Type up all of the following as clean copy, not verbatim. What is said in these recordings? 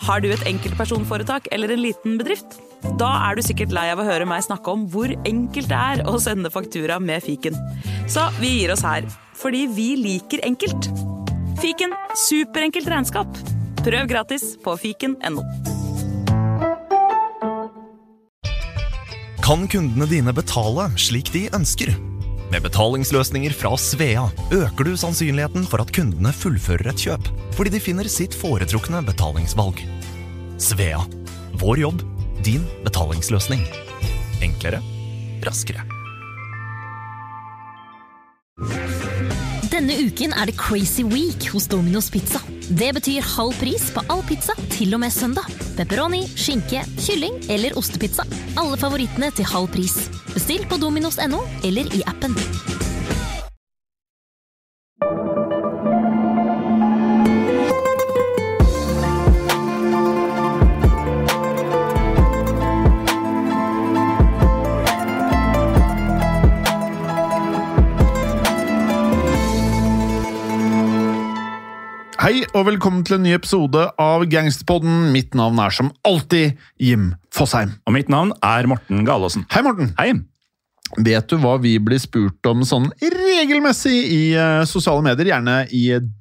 Har du et enkeltpersonforetak eller en liten bedrift? Da du sikkert lei av å høre meg snakke om hvor enkelt det å sende faktura med fiken. Så vi gir oss her, fordi vi liker enkelt. Fiken, superenkelt regnskap. Prøv gratis på fiken.no. Kan kundene dine betale slik de ønsker? Med betalingsløsninger fra Svea øker du sannsynligheten for at kundene fullfører et kjøp, fordi de finner sitt foretrukne betalingsvalg. Svea. Vår jobb, din betalingsløsning. Enklere, raskere. Denne uken det Crazy Week hos Domino's Pizza. Det betyr halv pris på all pizza til og med søndag. Pepperoni, skinke, kylling eller ostepizza. Alle favorittene til halv pris. Bestill på dominos.no eller i appen. Hei og velkommen til en ny episode av Gangsterpodden. Mitt navn som alltid Jim Fosheim. Og mitt navn Morten Galaasen. Hei Morten. Hei. Vet du hva vi blir spurt om sånn regelmessig i sosiale medier, gjerne i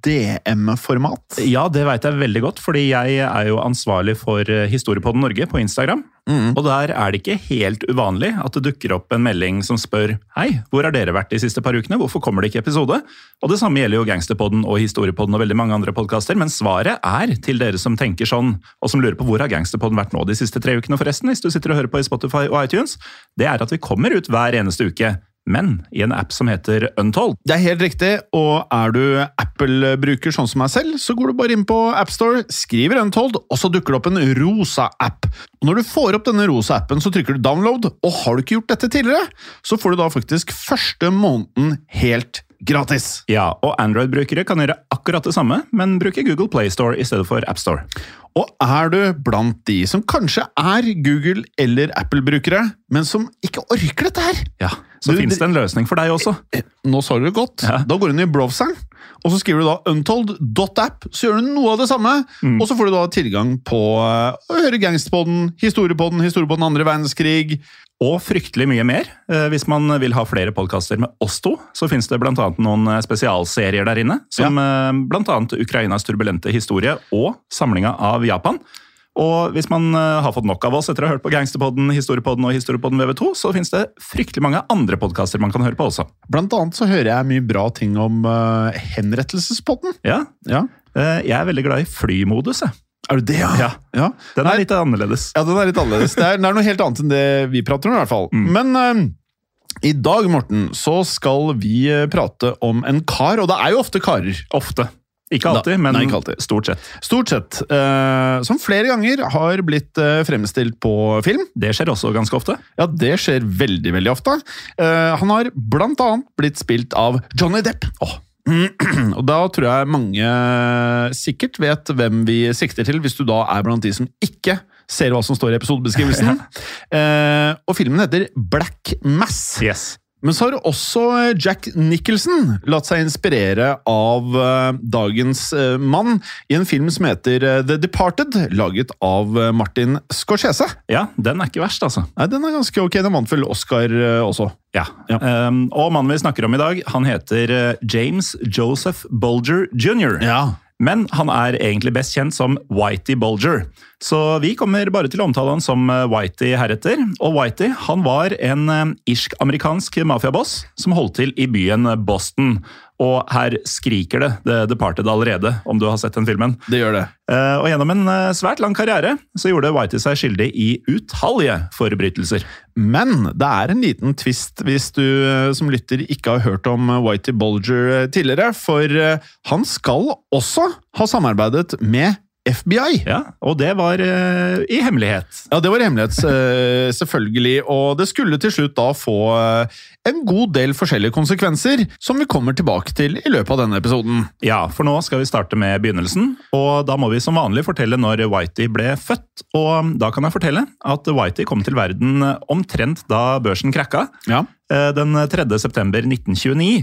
DM-format? Ja, det vet jeg veldig godt, fordi jeg jo ansvarlig for Historiepodden Norge på Instagram. Og der det ikke helt uvanlig at det dukker opp en melding som spør «Hei, hvor har dere vært de siste par ukene? Hvorfor kommer det ikke episode?» Og det samme gjelder jo Gangsterpodden og Historiepodden og veldig mange andre podcaster, men svaret til dere som tenker sånn, og som lurer på hvor har Gangsterpodden vært nå de siste 3 ukene forresten, hvis du sitter og hører på i Spotify og iTunes, det at vi kommer ut hver eneste uke, men i en app som heter Untold. Det helt riktig, og du Apple-bruker sånn som meg selv, så går du bare inn på App Store, skriver Untold, og så dukker det opp en rosa app. Og når du får opp denne rosa appen, så trykker du download, og har du ikke gjort dette tidligere, så får du da faktisk første måneden helt gratis. Ja, og Android-brukere kan gjøre akkurat det samme, men bruke Google Play Store i stedet for App Store. Og du blant de som kanskje Google- eller Apple-brukere, men som ikke orker dette her? Ja, så finnes det en løsning for deg også. Nå sa du det godt. Ja. Da går du inn i browseren, og så skriver du da untold.app, så gjør du noe av det samme, og så får du da tilgang på å høre Gangsterpodden, Historiepodden, andre verdenskrig, og fryktelig mye mer. Hvis man vil ha flere podcaster med oss to, så finnes det blant annet noen spesialserier der inne, som blant annet Ukrainas turbulente historie og samlinga av Japan. Og hvis man har fått nok av oss etter å ha hørt på Gangsterpodden, Historiepodden og Historiepodden VV2, så finnes det fryktelig mange andre podcaster man kan høre på også. Blant annet så hører jeg mye bra ting om henrettelsespodden. Ja. Jeg veldig glad i flymodus, jeg. Du det, ja? Ja. Den litt annerledes. Ja, den litt annerledes. Det noe helt annet enn det vi prater om i hvert fall. Men i dag, Morten, så skal vi prate om en kar, og det jo ofte karer. Ofte. Ikke alltid, men ikke alltid. Stort sett. Stort sett. Som flere ganger har blitt fremstilt på film. Det skjer også ganske ofte. Ja, det skjer veldig, veldig ofte. Han har blant annet blitt spilt av Johnny Depp. Og da tror jeg mange sikkert vet hvem vi sikter til, hvis du da blant de som ikke ser hva som står i episodebeskrivelsen. Og filmen heter Black Mass. Yes. Men så har også Jack Nicholson latt seg inspirere av dagens mann i en film som heter The Departed, laget av Martin Scorsese. Ja, den ikke verst, altså. Nei, den ganske ok. Den vant vel Oscar også. Ja. Og mannen vi snakker om i dag, han heter James Joseph Bulger Jr. Ja. Men han egentlig best kjent som Whitey Bulger. Så vi kommer bare til å omtale han som Whitey heretter. Og Whitey, han var en irsk-amerikansk mafiaboss som holdt til i byen Boston. Og her skriker det The Departed allerede, om du har sett den filmen. Det gjør det. Og gjennom en svært lang karriere så gjorde Whitey seg skyldig i utallige forbrytelser. Men det en liten twist hvis du som lytter ikke har hørt om Whitey Bulger tidligere, for han skal også ha samarbeidet med FBI. Ja, og det var i hemmelighet. Ja, det var i hemmelighet, selvfølgelig. Og det skulle til slutt da få en god del forskjellige konsekvenser, som vi kommer tilbake til i løpet av denne episoden. Ja, for nå skal vi starte med begynnelsen, og da må vi som vanlig fortelle når Whitey ble født. Og da kan jeg fortelle at Whitey kom til verden omtrent da børsen krakka, den 3. september 1929.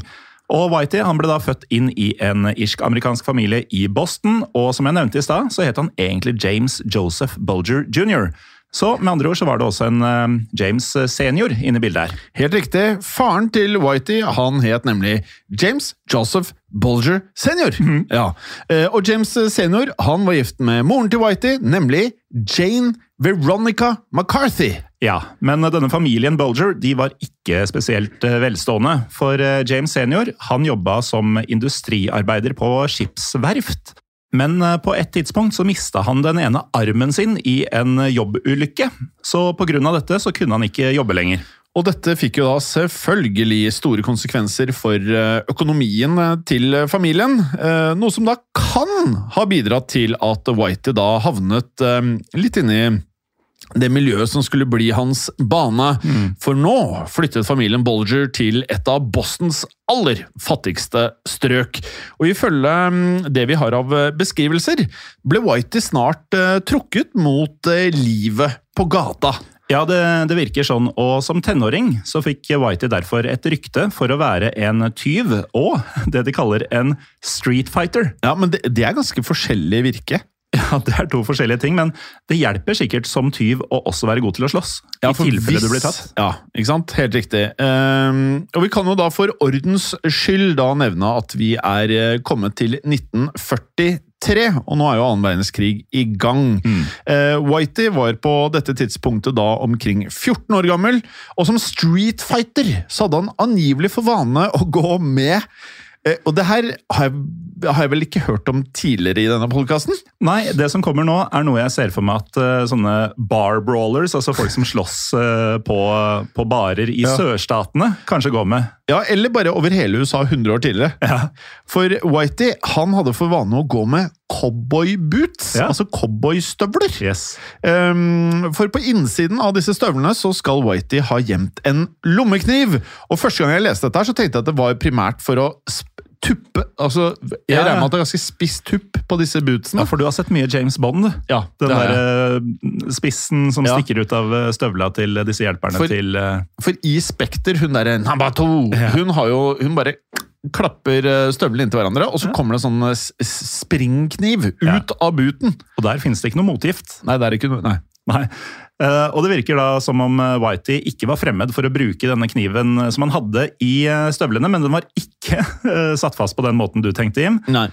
Og Whitey han ble da født inn i en irsk-amerikansk familie i Boston, og som jeg nevnte i stad, så het han egentlig James Joseph Bulger Jr., Så med andre ord så var det også en James senior inne I bildet her. Helt riktig. Faren til Whitey, han het nemlig James Joseph Bulger senior. Ja. Og James senior, han var gift med moren til Whitey, nemlig Jane Veronica McCarthy. Ja, men denne familien Bulger, de var ikke spesielt velstående, for James senior, han jobbet som industriarbeider på skipsverft. Men på et tidspunkt så mistet han den ene armen sin I en jobbulykke, så på grunn av dette så kunne han ikke jobbe lenger. Og dette fikk jo da selvfølgelig store konsekvenser for økonomien til familien, noe som da kan ha bidratt til at Whitey da havnet litt inne I det miljøet som skulle bli hans bane. For nå flyttet familien Bulger til et av Bostons aller fattigste strøk. Og ifølge det vi har av beskrivelser, ble Whitey snart trukket mot livet på gata. Ja, det virker sånn, og som tenåring så fikk Whitey derfor et rykte for å være en tyv, og det de kaller en street fighter. Ja, men det ganske forskjellig virke. Ja, det to forskjellige ting, men det hjelper sikkert som tyv å også være god til å slåss, I tilfelle du blir tatt. Ja, ikke sant? Helt riktig. Og vi kan jo da for ordens skyld da nevne at vi kommet til 1943, og nå jo annen verdenskrig I gang. Whitey var på dette tidspunktet da omkring 14 år gammel, og som street fighter så hadde han angivelig for vane å gå med. Og det her har jeg vel ikke hørt om tidligere I denne podcasten? Nei, det som kommer nå noe jeg ser for meg at sånne bar brawlers, altså folk som slåss på barer I sørstatene, kanskje går med. Ja, eller bare over hele USA 100 år tidligere. Ja. For Whitey, han hadde for vane å gå med cowboy-boots, altså cowboy-støvler. Yes. For på innsiden av disse støvlene så skal Whitey ha gjemt en lommekniv. Og første gang jeg leste dette her, så tenkte jeg at det var primært for å tuppe, altså jeg regner med at det ganske spiss tupp på disse bootsene. Ja, for du har sett mye James Bond. Ja, den der spissen som stikker ut av støvla til disse hjelperne For I Spectre, hun der number 2, hun bare klapper støvlene inn til hverandre, og så kommer det sånn springkniv ut av booten. Og der finnes det ikke noe motgift. Nei, det ikke noe, Nei. Og det virker da som om Whitey ikke var fremmed for å bruke denne kniven som han hadde I støvlene, men den var ikke satt fast på den måten du tenkte, Jim. Nei.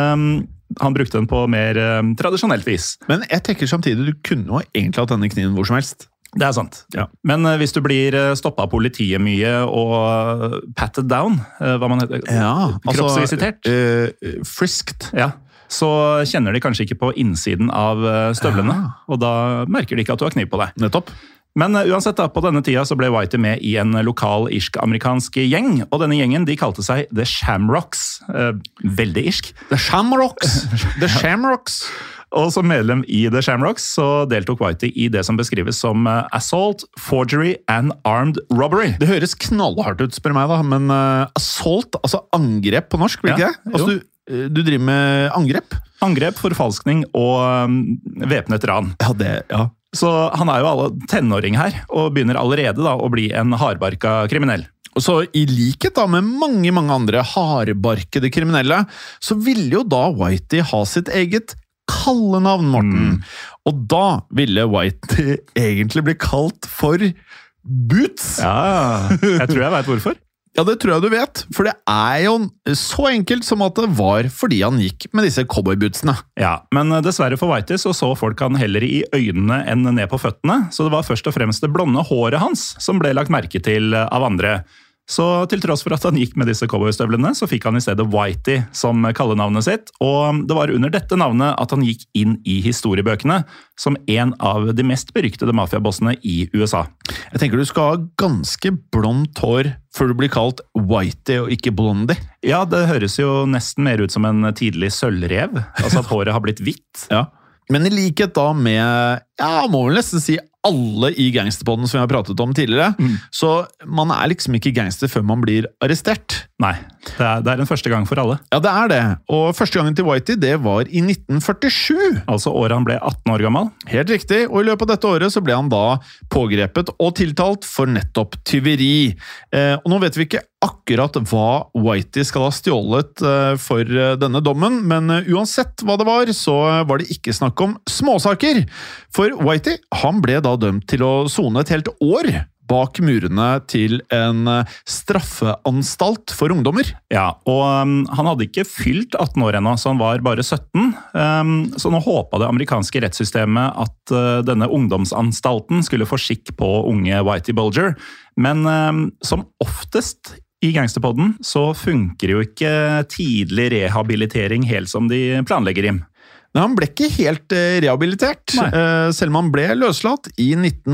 Han brukte den på mer tradisjonelt vis. Men jeg tenker samtidig, du kunne jo egentlig hatt denne kniven hvor som helst. Det sant. Ja. Men hvis du blir stoppet av politiet mye og patted down, hva man heter, kroppsvisitert. Frisked. Ja. Så kjenner de kanskje ikke på innsiden av støvlene, og da merker de ikke at du har kniv på deg. Nettopp. Men uansett da, på denne tida så ble Whitey med I en lokal irsk-amerikansk gjeng, og denne gjengen de kalte seg The Shamrocks. Veldig irsk. The Shamrocks. The Shamrocks. Og som medlem I The Shamrocks så deltok Whitey I det som beskrives som assault, forgery and armed robbery. Det høres knallhardt ut, spør meg da, men assault, altså angrep på norsk, vil ikke det? Altså du driver med angrep? Angrep, forfalskning og væpnet ran. Ja. Så han jo alle tenåring her, og begynner allerede da å bli en hardbarka kriminell. Og så I likhet da med mange andre hardbarkede kriminelle, så ville jo da Whitey ha sitt eget kallenavn, Morten. Og da ville Whitey egentlig bli kalt for Boots. Ja, jeg tror jeg vet hvorfor. Ja, det tror jeg du vet, for det jo så enkelt som at det var fordi han gikk med disse cowboybootsene. Ja, men dessverre for Whitey så folk han heller I øynene enn ned på føttene, så det var først og fremst det blonde håret hans som ble lagt merke til av andre. Så til tross for at han gikk med disse cowboystøvlene, så fikk han I stedet Whitey som kallenavnet sitt, og det var under dette navnet at han gikk inn I historiebøkene som en av de mest beryktede mafiabossene I USA. Jeg tenker du skal ha ganske blondt hår før du blir kalt Whitey og ikke Blondie. Ja, det høres jo nesten mer ut som en tidlig sølvrev, altså at håret har blitt hvitt. Ja. Men I likhet da med, må vel nesten si alle i gangsterpodden som vi har pratet om tidligere. Så man liksom ikke gangster før man blir arrestert. Nei, det en første gang for alle. Ja, det det. Og første gangen til Whitey, det var i 1947. Altså året han ble 18 år gammel. Helt riktig, og i løpet av dette året så ble han da pågrepet og tiltalt for nettopp tyveri. Og nå vet vi ikke akkurat hva Whitey skal ha stjålet for denne dommen, men uansett hva det var, så var det ikke snakk om småsaker. For Whitey, han ble da dømt til å sone et helt år bak murene til en straffeanstalt for ungdommer. Ja, og han hadde ikke fylt 18 år ennå, så han var bare 17. Så nå håpet det amerikanske rettssystemet at denne ungdomsanstalten skulle få skikk på unge Whitey Bulger. Men som oftest i gangsterpodden så funker jo ikke tidlig rehabilitering helt som de planlegger inn. Men han ble ikke helt rehabilitert, selv om han ble løslatt i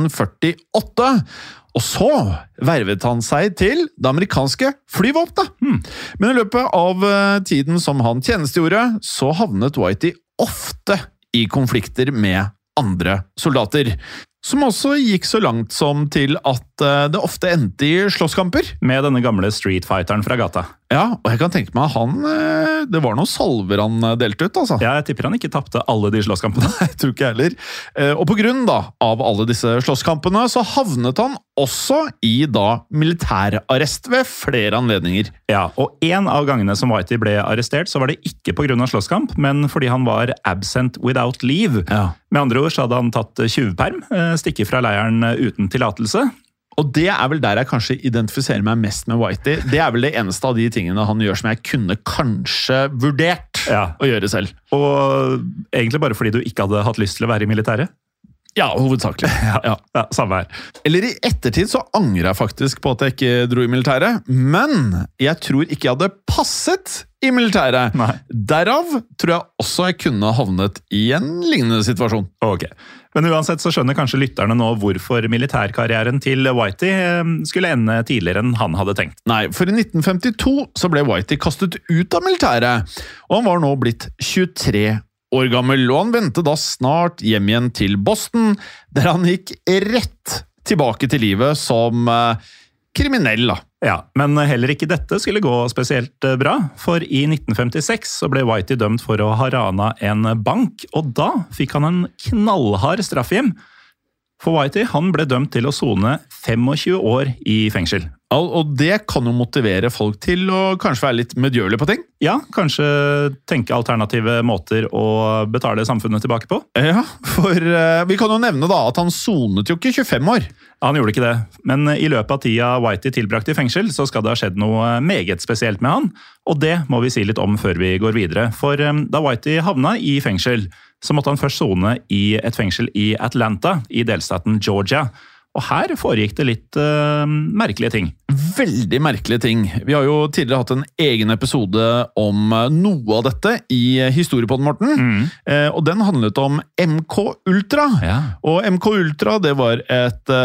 1948. Og så vervet han seg til det amerikanske flyvåpenet. Men i løpet av tiden som han tjenestegjorde, så havnet Whitey ofte i konflikter med andre soldater. Som også gikk så langt som til at det ofte endte i slåsskamper. Med denne gamle streetfighteren fra gata. Ja, og jeg kan tenke meg det var noen salver han delte ut, altså. Ja, jeg tipper han ikke tappte alle de slåsskampene. Jeg tror ikke heller. Og på grunn da, av alle disse slåsskampene, så havnet han også i da militærarrest ved flere anledninger. Ja, og en av gangene som Whitey ble arrestert, så var det ikke på grunn av slåsskamp, men fordi han var absent without leave. Ja. Med andre ord så hadde han tatt tjuvperm, stikket fra leiren uten tillatelse. Og det vel der jeg kanskje identifiserer meg mest med Whitey. Det vel det eneste av de tingene han gjør som jeg kunne kanskje vurdert å gjøre selv. Og egentlig bare fordi du ikke hadde hatt lyst til å være i militæret? Ja, hovedsakelig. Ja, samme her. Eller i ettertid så angrer jeg faktisk på at jeg ikke dro i militæret, men jeg tror ikke jeg hadde passet i militæret. Nei. Derav tror jeg også jeg kunne havnet i en lignende situasjon. Ok. Men uansett så skjønner kanskje lytterne nå hvorfor militærkarrieren til Whitey skulle ende tidligere enn han hadde tenkt. Nei, for i 1952 så ble Whitey kastet ut av militæret, og han var nå blitt 23 år gammel, og han vendte da snart hjem igjen til Boston, der han gikk rett tilbake til livet som kriminell da. Ja, men heller ikke dette skulle gå spesielt bra, for i 1956 så ble Whitey dømt for å ha rana en bank, og da fikk han en knallhard straff hjem. For Whitey, han ble dømt til å sone 25 år i fengsel. Og det kan jo motivere folk til å kanskje være litt medgjørlig på ting? Ja, kanskje tenke alternative måter å betale samfunnet tilbake på. Ja, for vi kan jo nevne da at han sonet jo ikke 25 år. Han gjorde ikke det, men i løpet av tida Whitey tilbrakt i fengsel, så skal det ha skjedd noe meget spesielt med han, og det må vi si litt om før vi går videre. For da Whitey havna i fengsel, så måtte han først sone i et fengsel i Atlanta, i delstaten Georgia. Og her foregikk det litt merkelige ting. Veldig merkelige ting. Vi har jo tidligere hatt en egen episode om noe av dette i Historiepodden, Morten. Og den handlet om MK Ultra. Ja. Og MK Ultra, det var et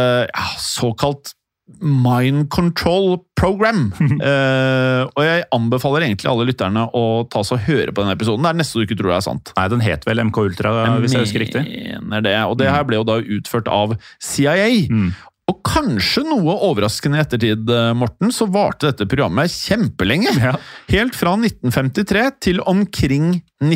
såkalt mind control program. Og jeg anbefaler egentlig alle lytterne å ta seg og høre på denne episoden. Det nesten du ikke tror det sant. Nei, den het vel MK Ultra, hvis jeg husker riktig. Det. Og det her ble jo da utført av CIA. Og kanskje noe overraskende i ettertid, Morten, så varte dette programmet kjempelenge. Ja. Helt fra 1953 til omkring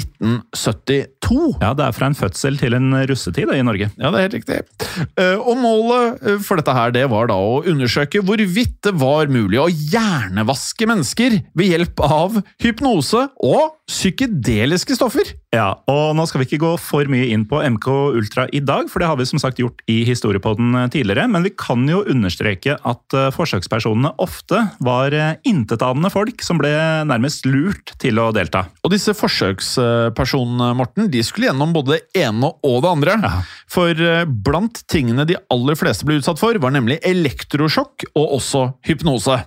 1972. Ja, det fra en fødsel til en russetid i Norge. Ja, det helt riktig. Og målet for dette her, det var da å undersøke hvorvidt det var mulig å hjernevaske mennesker ved hjelp av hypnose og psykedeliske stoffer. Ja, og nå skal vi ikke gå for mye inn på MK Ultra i dag, for det har vi som sagt gjort i Historiepodden tidligere, men vi kan jo understreke at forsøkspersonene ofte var intetanende folk som ble nærmest lurt til å delta. Og disse forsøkspersonene, Morten, de skulle gjennom både det ene og det andre. Ja. For blant tingene de aller fleste ble utsatt for, var nemlig elektrosjokk og også hypnose.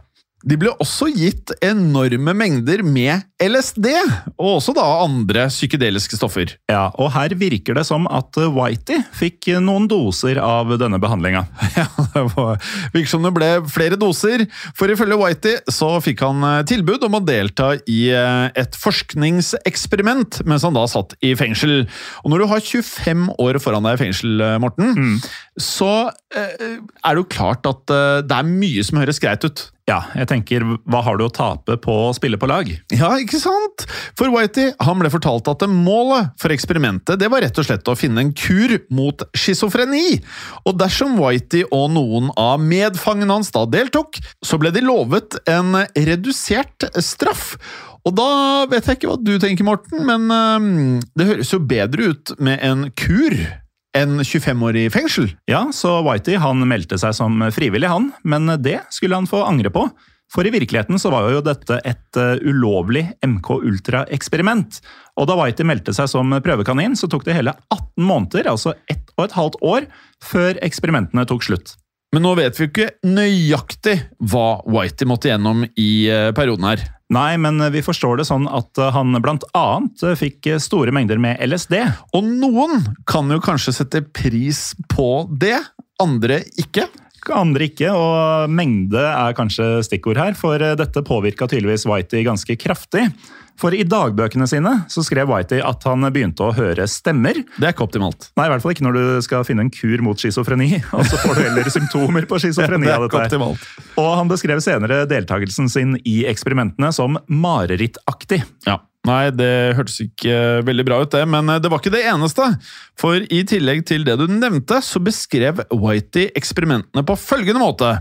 De ble også gitt enorme mengder med LSD, og også da andre psykedeliske stoffer. Ja, og her virker det som at Whitey fikk noen doser av denne behandlinga. Ja, det virker som det ble flere doser, for ifølge Whitey så fikk han tilbud om å delta i et forskningseksperiment mens han da satt i fengsel. Og når du har 25 år foran deg i fengsel, Morten, så er det jo klart at det er mye som høres greit ut. Ja, jeg tenker, hva har du å tape på å spille på lag? Ja, ikke sant? For Whitey, han ble fortalt at målet for eksperimentet, det var rett og slett å finne en kur mot schizofreni. Og dersom Whitey og noen av medfangene hans da deltok, så ble de lovet en redusert straff. Og da vet jeg ikke hva du tenker, Morten, men det høres jo bedre ut med en kur enn 25 år i fengsel. Ja, så Whitey han meldte seg som frivillig han, men det skulle han få angre på. For i virkeligheten så var jo dette et ulovlig MK-Ultra-eksperiment. Og da Whitey meldte seg som prøvekanin, så tok det hele 18 måneder, altså 1,5 år, før eksperimentene tok slutt. Men nå vet vi ikke nøyaktig hva Whitey måtte gjennom i perioden her. Nei, men vi forstår det sånn at han blant annet fikk store mengder med LSD. Og noen kan jo kanskje sette pris på det, andre ikke. Andre ikke, og mengde er kanskje stikkord her, for dette påvirket tydeligvis Whitey ganske kraftig. For i dagbøkene sine så skrev Whitey at han begynte å høre stemmer. Det er ikke optimalt. Nei, i hvert fall ikke når du skal finne en kur mot schizofreni, og så får du heller symptomer på schizofreni av dette. Det er ikke optimalt. Og han beskrev senere deltakelsen sin i eksperimentene som marerittaktig. Ja. Nei, det hørtes ikke veldig bra ut det, men det var ikke det eneste. For i tillegg til det du nevnte, så beskrev Whitey eksperimentene på følgende måte.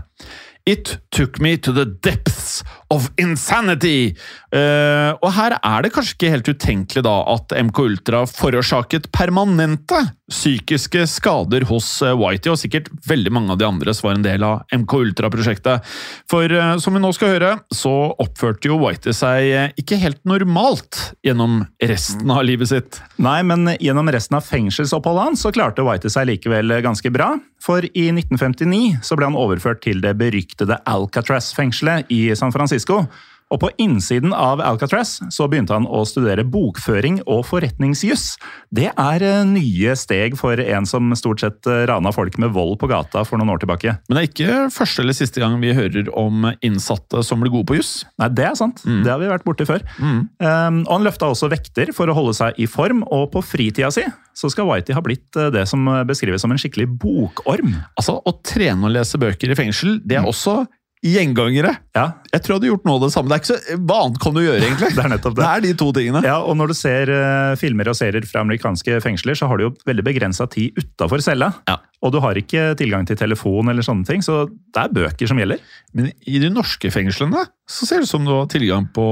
It took me to the depths of insanity. Og her er det kanskje ikke helt utenkelig da at MK-Ultra forårsaket permanente psykiske skader hos Whitey, og sikkert veldig mange av de andre som var en del av MK-Ultra-prosjektet. For som vi nå skal høre, så oppførte jo Whitey seg ikke helt normalt gjennom resten av livet sitt. Nei, men gjennom resten av fengselsoppholdet hans så klarte Whitey seg likevel ganske bra. For i 1959 så ble han overført til det beryktede Alcatraz-fengselet i San Francisco. Og på innsiden av Alcatraz så begynte han å studere bokføring og forretningsjuss. Det er nye steg for en som stort sett rana folk med vold på gata for noen år tilbake. Men det er ikke første eller siste gang vi hører om innsatte som blir gode på juss. Nei, det er sant. Det har vi vært borti før. Og han løfta også vekter for å holde seg i form, og på fritida si så skal Whitey ha blitt det som beskrives som en skikkelig bokorm. Altså, å trene og lese bøker i fengsel, det er også gjengangere. Ja. Jeg tror jeg hadde gjort noe av det samme. Det er ikke så, hva annet kan du gjøre, egentlig? Det er nettopp det. Det er de to tingene. Ja, og når du ser filmer og serier fra amerikanske fengsler, så har du jo veldig begrenset tid utenfor cella. Ja. Og du har ikke tilgang til telefon eller sånne ting, så det er bøker som gjelder. Men i de norske fengslene så ser det ut som du har tilgang på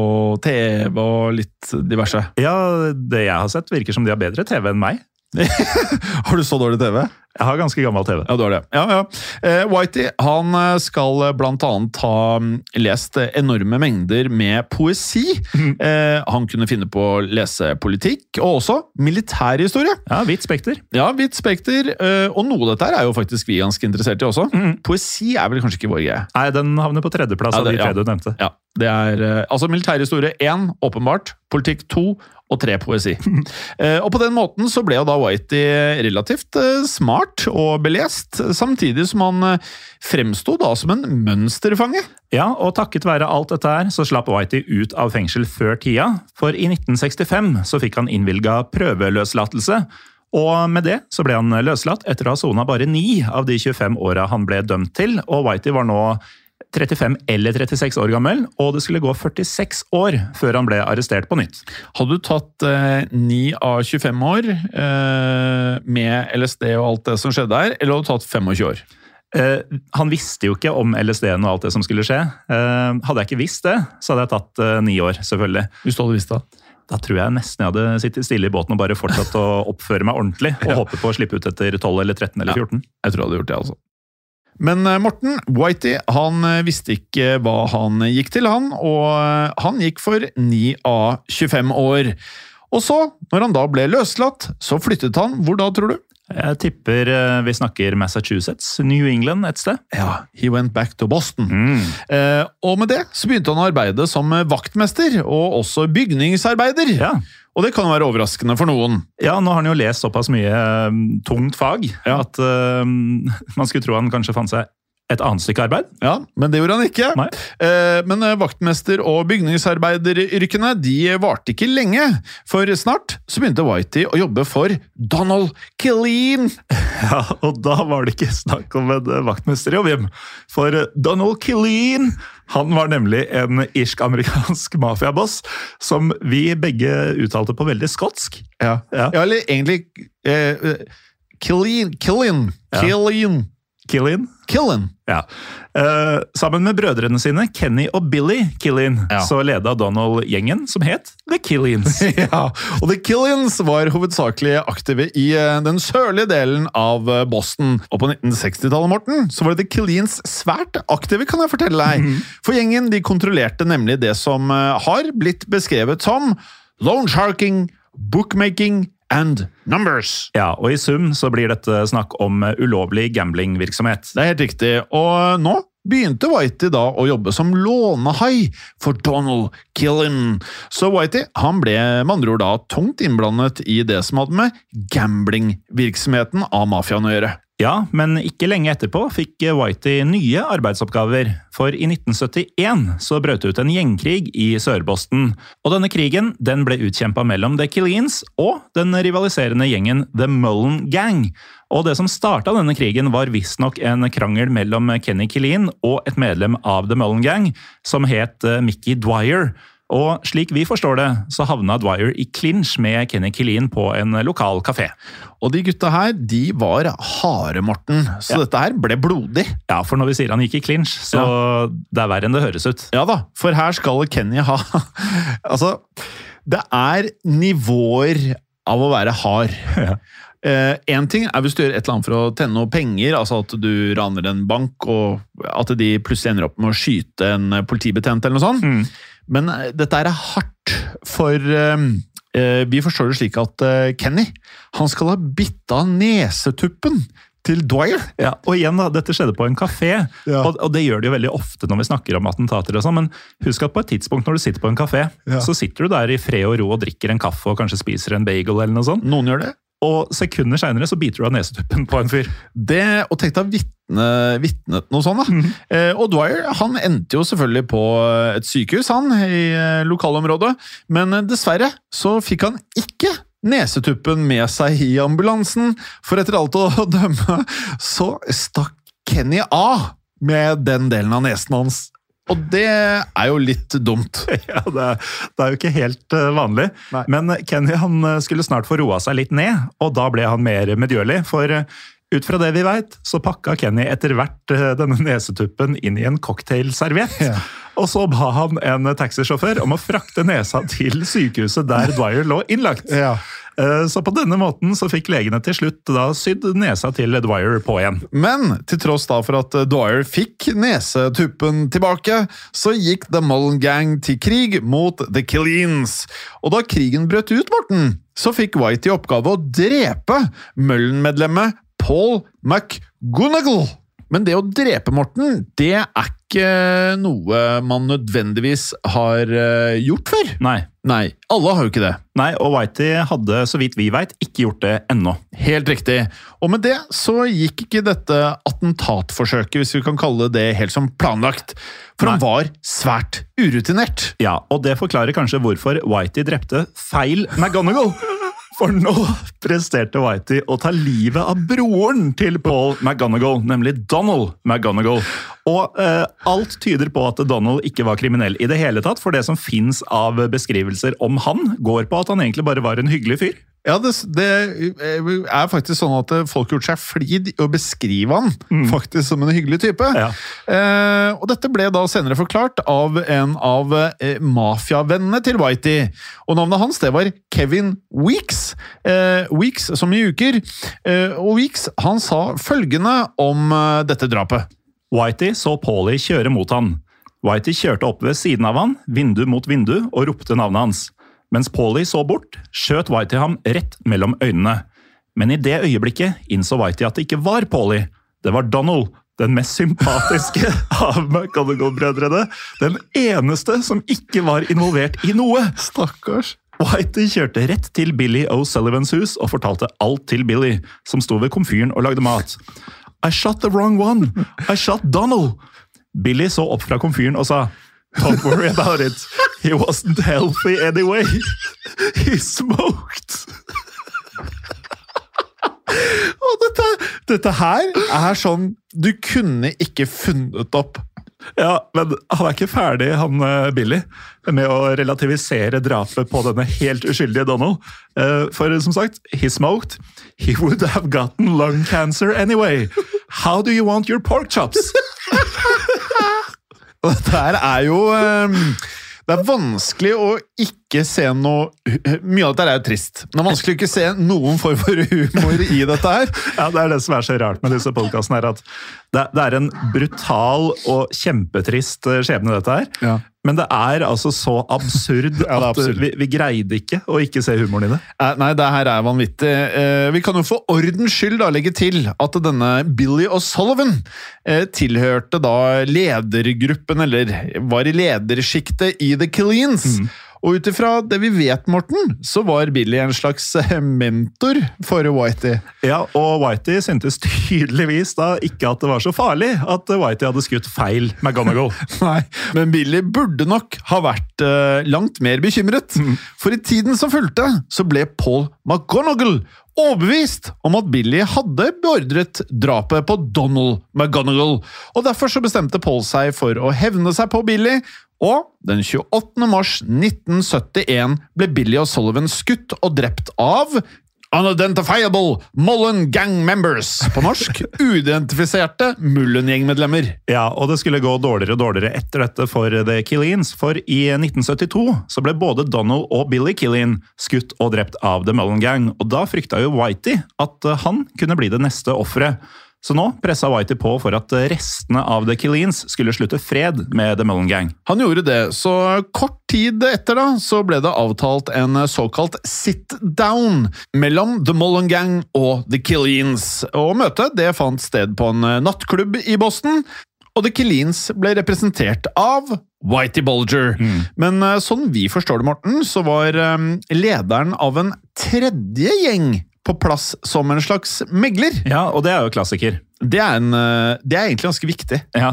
TV og litt diverse. Ja, det jeg har sett virker som de har bedre TV enn meg. Har du så dårlig TV? Jeg har ganske gammel TV. Ja, du har det. Ja. Whitey, han skal blant annet ha lest enorme mengder med poesi. Han kunne finne på å lese politikk, og også militærhistorie. Ja, vidt spekter. Ja, vidt spekter. Og noe av dette er jo faktisk vi ganske interessert i også. Poesi er vel kanskje ikke vår greie. Nei, den havner på tredjeplass av de tre du nevnte. Ja, det er altså militærhistorie 1, åpenbart. Politikk 2 og 3 poesi. Og på den måten så ble jo da Whitey relativt smart og belest, samtidig som han fremstod da som en mønsterfange. Ja, og takket være alt dette her, så slapp Whitey ut av fengsel før tida, for i 1965 så fikk han innvilget prøveløslatelse, og med det så ble han løslatt etter å ha sonet bare 9 av de 25 årene han ble dømt til, og Whitey var nå 35 eller 36 år gammel, og det skulle gå 46 år før han ble arrestert på nytt. Hadde du tatt 9 av 25 år med LSD og alt det som skjedde der, eller hadde du tatt 25 år? Han visste jo ikke om LSD-en og alt det som skulle skje. Hadde jeg ikke visst det, så hadde jeg tatt 9 år, selvfølgelig. Hvis du hadde visst det? Da tror jeg nesten jeg hadde sittet stille i båten og bare fortsatt å oppføre meg ordentlig, og håpe på å slippe ut etter 12 eller 13 eller 14. Ja, jeg tror jeg hadde gjort det, altså. Men Morten, Whitey, han visste ikke hva han gikk til, og han gikk for 9 av 25 år. Og så, når han da ble løslatt, så flyttet han. Hvor da, tror du? Jeg tipper vi snakker Massachusetts, New England et sted. Ja, he went back to Boston. Og med det så begynte han å arbeide som vaktmester, og også bygningsarbeider. Ja. Og det kan være overraskende for noen. Ja, nå har han jo lest såpass mye tungt fag, at man skulle tro han kanskje fant seg et annet stykke arbeid. Ja, men det gjorde han ikke. Nei. Men vaktmester- og bygningsarbeideryrkene, de varte ikke lenge. For snart så begynte Whitey å jobbe for Donald Killeen. Ja, og da var det ikke snakk om en vaktmesterjobb, Jim. For Donald Killeen, han var nemlig en irsk-amerikansk mafiaboss som vi begge uttalte på veldig skotsk. Ja, eller egentlig Killeen. Ja. Sammen med brødrene sine, Kenny og Billy Killeen, så ledet Donald gjengen som het The Killeens. Ja, og The Killeens var hovedsakelig aktive i den sørlige delen av Boston. Og på 1960-tallet, Morten, så var The Killeens svært aktive, kan jeg fortelle deg. For gjengen, de kontrollerte nemlig det som har blitt beskrevet som loan sharking, bookmaking and numbers. Ja, og i sum så blir dette snakk om ulovlig gamblingvirksomhet. Det er helt riktig, og nå begynte Whitey da å jobbe som lånehai for Donald Killeen. Så Whitey, han ble med andre ord da tungt innblandet i det som hadde med gamblingvirksomheten av mafiaen å gjøre. Ja, men ikke lenge etterpå fikk Whitey nye arbeidsoppgaver, for i 1971 så brøt det ut en gjengkrig i Sør-Boston. Og denne krigen, den ble utkjempet mellom The Killeens og den rivaliserende gjengen The Mullen Gang. Og det som startet denne krigen var visstnok en krangel mellom Kenny Killeen og et medlem av The Mullen Gang, som het Mickey Dwyer. Og slik vi forstår det, så havna Dwyer i clinch med Kenny Killeen på en lokal kafé. Og de gutta her, de var harde, Morten, så dette her ble blodig. Ja, for når vi sier han gikk i clinch, så det er verre enn det høres ut. Ja da, for her skal Kenny ha... Altså, det er nivåer av å være hard. Ja. En ting er hvis du gjør et eller annet for å tjene noe penger, altså at du raner en bank, og at de plutselig ender opp med å skyte en politibetjent eller noe sånt. Men dette er hardt, for vi forstår det slik at Kenny, han skal ha bitt av nesetuppen til Dwyer. Ja, og igjen da, dette skjedde på en kafé, og det gjør det jo veldig ofte når vi snakker om attentater og sånn, men husk at på et tidspunkt når du sitter på en kafé, så sitter du der i fred og ro og drikker en kaffe og kanskje spiser en bagel eller noe sånt. Noen gjør det. Og sekunder senere så biter du av nesetuppen på en fyr. Det, og tenk deg vitnet noe sånt da. Og Dwyer, han endte jo selvfølgelig på et sykehus, han, i lokalområdet. Men dessverre så fikk han ikke nesetuppen med seg i ambulansen. For etter alt å dømme, så stakk Kenny av med den delen av nesen hans. Og det er jo litt dumt. Ja, det er jo ikke helt vanlig. Nei. Men Kenny han skulle snart få roa seg litt ned, og da ble han mer medgjørlig. For ut fra det vi vet, så pakka Kenny etter hvert denne nesetuppen inn i en cocktailserviett. Ja. Og så ba han en taxisjåfør om å frakte nesa til sykehuset der Dwyer lå innlagt. Ja. Så på denne måten så fikk legene til slutt da sydd nesa til Dwyer på igjen. Men til tross da for at Dwyer fikk nesetuppen tilbake, så gikk The Mullen Gang til krig mot The Killeens. Og da krigen brøt ut, Morten, så fikk Whitey oppgave å drepe Mullen-medlemmet Paul McGonagall. Men det å drepe, Morten, det er ikke noe man nødvendigvis har gjort før. Nei, alle har jo ikke det. Nei, og Whitey hadde, så vidt vi vet, ikke gjort det ennå. Helt riktig. Og med det så gikk ikke dette attentatforsøket, hvis vi kan kalle det helt som planlagt. For han var svært urutinert. Ja, og det forklarer kanskje hvorfor Whitey drepte feil McGonagall. For nå presterte Whitey å ta livet av broren til Paul McGonagall, nemlig Donald McGonagall. Og alt tyder på at Donald ikke var kriminell i det hele tatt, for det som finnes av beskrivelser om han, går på at han egentlig bare var en hyggelig fyr. Ja, det er faktisk sånn at folk har gjort seg flid i å beskrive han faktisk som en hyggelig type. Ja. Og dette ble da senere forklart av en av mafiavennene til Whitey. Og navnet hans, det var Kevin Weeks. Weeks som i uker. Og Weeks, han sa følgende om dette drapet. Whitey så Paulie kjøre mot han. Whitey kjørte opp ved siden av han, vindu mot vindu, og ropte navnet hans. Mens Paulie så bort, skjøt Whitey ham rett mellom øynene. Men i det øyeblikket innså Whitey at det ikke var Paulie. Det var Donald, den mest sympatiske av McGonagall-brødrene. Den eneste som ikke var involvert i noe. Stakkars. Whitey kjørte rett til Billy O'Sullivans hus og fortalte alt til Billy, som sto ved komfyren og lagde mat. I shot the wrong one. I shot Donald. Billy så opp fra komfyren og sa, don't worry about it. He wasn't healthy anyway. He smoked. Og dette her sånn, du kunne ikke funnet opp. Ja, men han ikke ferdig, han Billy, med å relativisere drapet på denne helt uskyldige Donald. For som sagt, he smoked. He would have gotten lung cancer anyway. How do you want your pork chops? Dette her jo... Det vanskelig å ikke se noe... Mye av dette jo trist. Det vanskelig å ikke se noen form for humor i dette her. Ja, det det som så rart med disse podcastene her, at det en brutal og kjempetrist skjebne dette her. Ja. Men det altså så absurd at vi greide ikke å ikke se humoren i det. Nei, det her vanvittig. Vi kan jo for ordens skyld da legge til at denne Billy O'Sullivan tilhørte da ledergruppen, eller var i lederskiktet i The Killians. Og utifra det vi vet, Morten, så var Billy en slags mentor for Whitey. Ja, og Whitey syntes tydeligvis da ikke at det var så farlig at Whitey hadde skutt feil McGonagall. Nei, men Billy burde nok ha vært langt mer bekymret. For i tiden som fulgte, så ble Paul McGonagall overbevist om at Billy hadde beordret drapet på Donald McGonagall. Og derfor så bestemte Paul seg for å hevne seg på Billy, og den 28. mars 1971 ble Billy O'Sullivan skutt og drept av Unidentifiable Mullen Gang Members, på norsk, uidentifiserte Mullen-gjengmedlemmer. Ja, og det skulle gå dårligere og dårligere etter dette for The Killians, for i 1972 så ble både Donald og Billy Killian skutt og drept av The Mullen Gang, og da frykta jo Whitey at han kunne bli det neste offeret. Så nå presset Whitey på for at restene av The Killians skulle slutte fred med The Mullen Gang. Han gjorde det, så kort tid etter da, så ble det avtalt en såkalt sit-down mellom The Mullen Gang og The Killians. Og møtet det fant sted på en nattklubb i Boston, og The Killians ble representert av Whitey Bulger. Men sånn vi forstår det, Morten, så var lederen av en tredje gjeng på plass som en slags megler. Ja, og det jo klassiker. Det egentlig ganske viktig. Ja.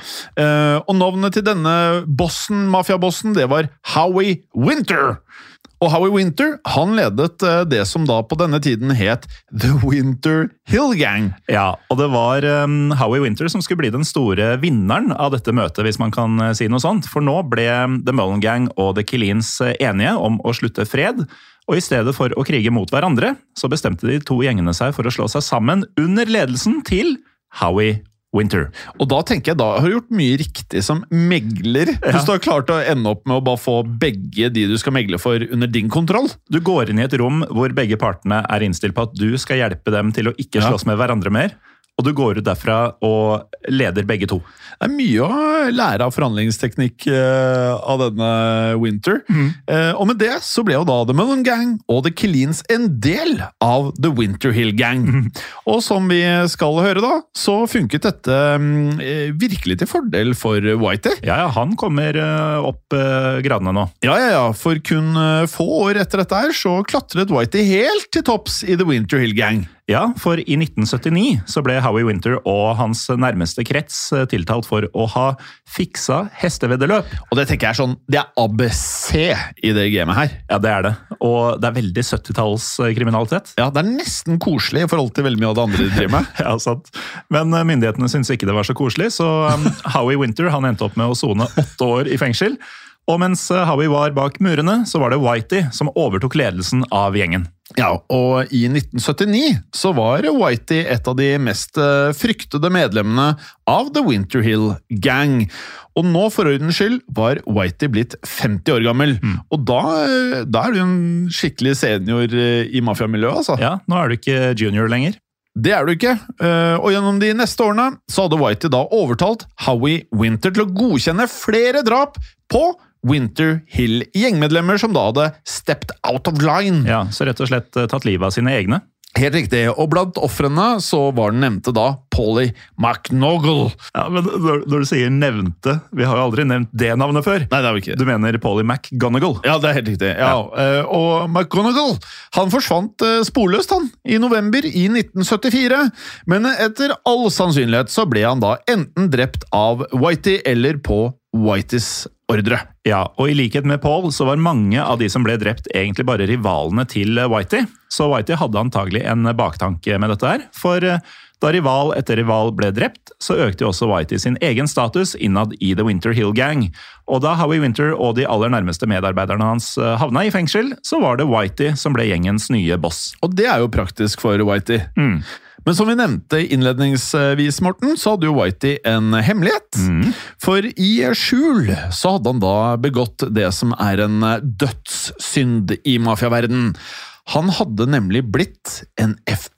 Og navnet til denne mafiabossen, det var Howie Winter. Og Howie Winter, han ledet det som da på denne tiden het The Winter Hill Gang. Ja, og det var Howie Winter som skulle bli den store vinneren av dette møtet, hvis man kan si noe sånt. For nå ble The Mullen Gang og The Killians enige om å slutte fred, og i stedet for å krige mot hverandre, så bestemte de to gjengene seg for å slå seg sammen under ledelsen til Howie Winter. Og da tenker jeg, da har du gjort mye riktig som megler, hvis du har klart å ende opp med å bare få begge de du skal megle for under din kontroll. Du går inn i et rom hvor begge partene innstilt på at du skal hjelpe dem til å ikke slåss med hverandre mer, og du går ut derfra og leder begge to. Det mye å lære av forhandlingsteknikk av denne Winter. Og med det så ble jo da The Mullen Gang og The Killians en del av The Winter Hill Gang. Og som vi skal høre da, så funket dette virkelig til fordel for Whitey. Ja, han kommer opp gradene nå. Ja, for kun få år etter dette her så klatret Whitey helt til topps i The Winter Hill Gang. Ja, for i 1979 så ble Howie Winter og hans nærmeste krets tiltalt for å ha fiksa hesteveddeløp. Og det tenker jeg sånn, det ABC i det gamet her. Ja, det det. Og det veldig 70-tallskriminalitet. Ja, det nesten koselig i forhold til veldig mye av det andre de driver med. Ja, sant. Men myndighetene syntes ikke det var så koselig, så Howie Winter han endte opp med å sone 8 år i fengsel. Og mens Howie var bak murene, så var det Whitey som overtok ledelsen av gjengen. Ja, og i 1979 så var Whitey et av de mest fryktede medlemmene av The Winter Hill Gang. Og nå for ordens skyld var Whitey blitt 50 år gammel. Og da du en skikkelig senior i mafiamiljøet, altså. Ja, nå du ikke junior lenger. Det du ikke, og gjennom de neste årene så hadde Whitey da overtalt Howie Winter til å godkjenne flere drap på Winter Hill gjengmedlemmer som da hadde stepped out of line. Ja, så rett og slett tatt livet av sine egne. Helt riktig, og blant offrene så var den nevnte da Paulie McNogle. Ja, men når du sier nevnte, vi har jo aldri nevnt det navnet før. Nei, det har vi ikke. Du mener Paulie McGonagall? Ja, det er helt riktig. Ja. Og McGonagall, han forsvant sporløst han, i november i 1974, men etter all sannsynlighet så ble han da enten drept av Whitey eller på Whiteys ordre. Ja, og i likhet med Paul så var mange av de som ble drept egentlig bare rivalene til Whitey, så Whitey hadde antagelig en baktanke med dette her, for da rival etter rival ble drept, så økte også Whitey sin egen status innad i The Winter Hill Gang. Og da Howie Winter og de aller nærmeste medarbeiderne hans havna i fengsel, så var det Whitey som ble gjengens nye boss. Og det er jo praktisk for Whitey. Men som vi nevnte innledningsvis, Morten, så hadde jo Whitey en hemmelighet. For i skjul så hadde han da begått det som er en dødssynd i mafiaverden. Han hadde nemlig blitt en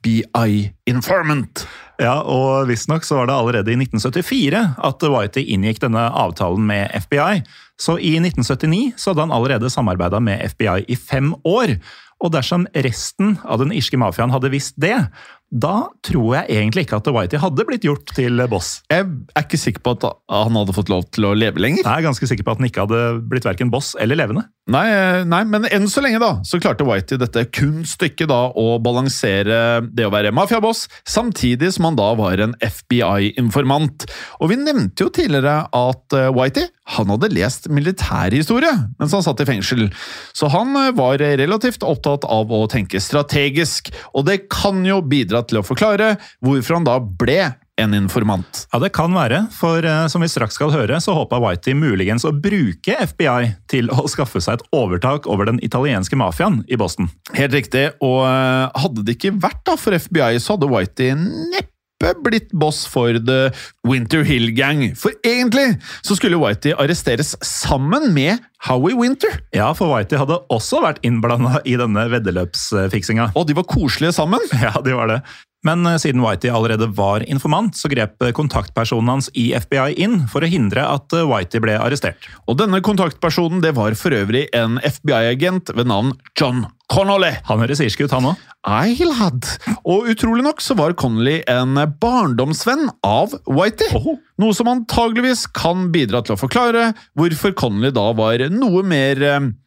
FBI-informant. Ja, og visstnok så var det allerede i 1974 at Whitey inngikk denne avtalen med FBI. Så i 1979 så hadde han allerede samarbeidet med FBI i 5 år. Og dersom resten av den irske mafiaen hadde visst det, da tror jeg egentlig ikke at Whitey hadde blitt gjort til boss. Jeg er ikke sikker på at han hadde fått lov til å leve lenger. Jeg er ganske sikker på at han ikke hadde blitt hverken boss eller levende. Nei, men enn så lenge da, så klarte Whitey dette kunststykket da å balansere det å være mafiaboss, samtidig som han da var en FBI-informant. Og vi nevnte jo tidligere at Whitey, han hadde lest militærhistorie mens han satt i fengsel. Så han var relativt opptatt av å tenke strategisk, og det kan jo bidra til å forklare hvorfor han da ble en informant. Ja, det kan være, for som vi straks skal høre, så håper Whitey muligens å bruke FBI til å skaffe seg et overtak over den italienske mafiaen i Boston. Helt riktig, og hadde det ikke vært da for FBI, så hadde Whitey neppe blitt boss for The Winter Hill Gang. For egentlig så skulle Whitey arresteres sammen med Howie Winter. Ja, for Whitey hadde også vært innblandet i denne veddeløpsfiksinga. Og de var koselige sammen. Ja, de var det. Men siden Whitey allerede var informant, så grep kontaktpersonen hans i FBI inn for å hindre at Whitey ble arrestert. Og denne kontaktpersonen, det var for øvrig en FBI-agent ved navn John Connolly. Han høres irsk ut, han også. Ei lad. Og utrolig nok så var Connolly en barndomsvenn av Whitey. Noe som antageligvis kan bidra til å forklare hvorfor Connolly da var noe mer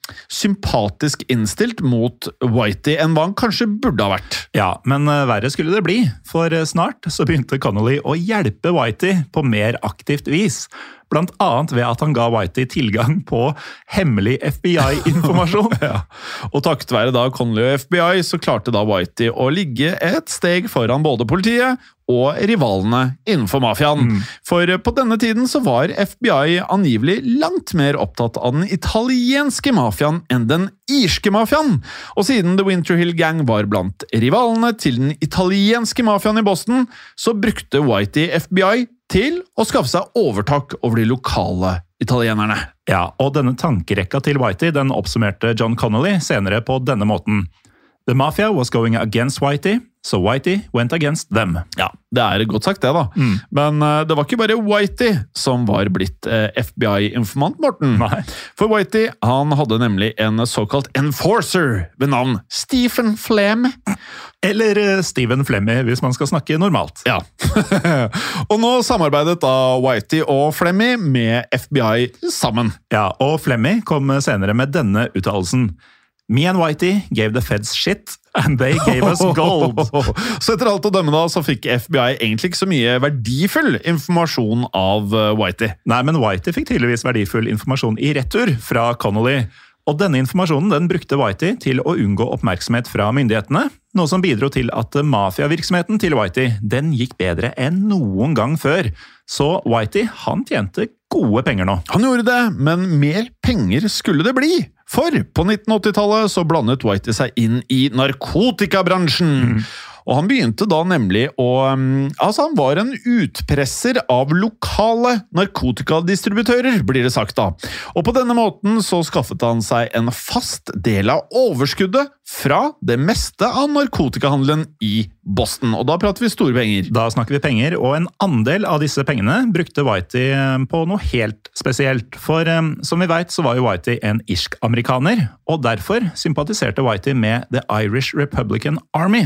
sympatisk innstilt mot Whitey enn hva han kanskje burde ha vært. Ja, men verre skulle det bli, for snart så begynte Connolly å hjelpe Whitey på mer aktivt vis. Blant annet ved at han ga Whitey tilgang på hemmelig FBI-informasjon. Ja. Og takket være da Connolly og FBI så klarte da Whitey å ligge et steg foran både politiet og rivalene innenfor mafiaen. For på denne tiden så var FBI angivelig langt mer opptatt av den italienske mafiaen enn den irske mafiaen. Og siden The Winter Hill Gang var blant rivalene til den italienske mafiaen i Boston, så brukte Whitey FBI til å skaffe seg overtak over de lokale italienerne. Ja, og denne tankerekka til Whitey, den oppsummerte John Connolly senere på denne måten. The mafia was going against Whitey, so Whitey went against them. Ja, det er godt sagt det da. Men det var ikke bare Whitey som var blitt FBI-informant, Morten. Nei. For Whitey, han hadde nemlig en såkalt enforcer ved navn Stephen Flemmi. Eller Stephen Flemmi, hvis man skal snakke normalt. Ja. Og nå samarbeidet da Whitey og Flemmi med FBI sammen. Ja, og Flemmi kom senere med denne uttalelsen. Me and Whitey gave the feds shit, and they gave us gold. Så etter alt å dømme da, så fikk FBI egentlig ikke så mye verdifull informasjon av Whitey. Nei, men Whitey fikk tydeligvis verdifull informasjon i retur fra Connolly. Og denne informasjonen den brukte Whitey til å unngå oppmerksomhet fra myndighetene, noe som bidro til at mafiavirksomheten til Whitey, den gikk bedre enn noen gang før. Så Whitey, han tjente gode penger nå. Han gjorde det, men mer penger skulle det bli. For på 1980-tallet så blandet Whitey seg inn i narkotikabransjen. Og han begynte da nemlig han var en utpresser av lokale narkotikadistributører, blir det sagt da. Og på denne måten så skaffet han seg en fast del av overskuddet fra det meste av narkotikahandelen i Boston. Og da prater vi store penger. Da snakker vi penger, og en andel av disse pengene brukte Whitey på noe helt spesielt. For som vi vet så var jo Whitey en irsk-amerikaner, og derfor sympatiserte Whitey med The Irish Republican Army.